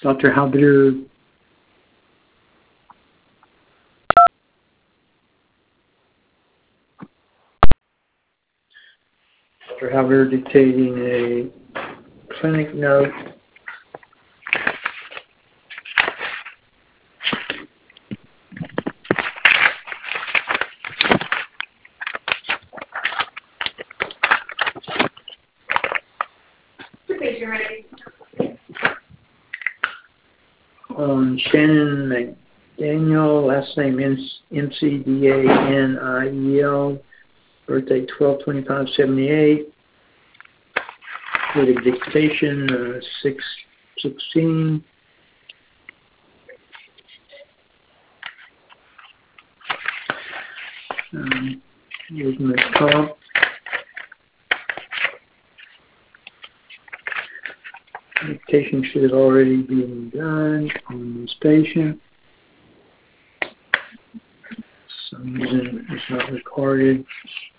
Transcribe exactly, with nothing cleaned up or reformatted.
Doctor Halbiter. Doctor Halbiter dictating a clinic note. On Shannon McDaniel, last name M C D A N I E L, birthday twelve twenty-five seventy-eight, with a dictation uh, six sixteen. Um, movement comp. Dictation should have already been done on this patient. For some reason it's not recorded.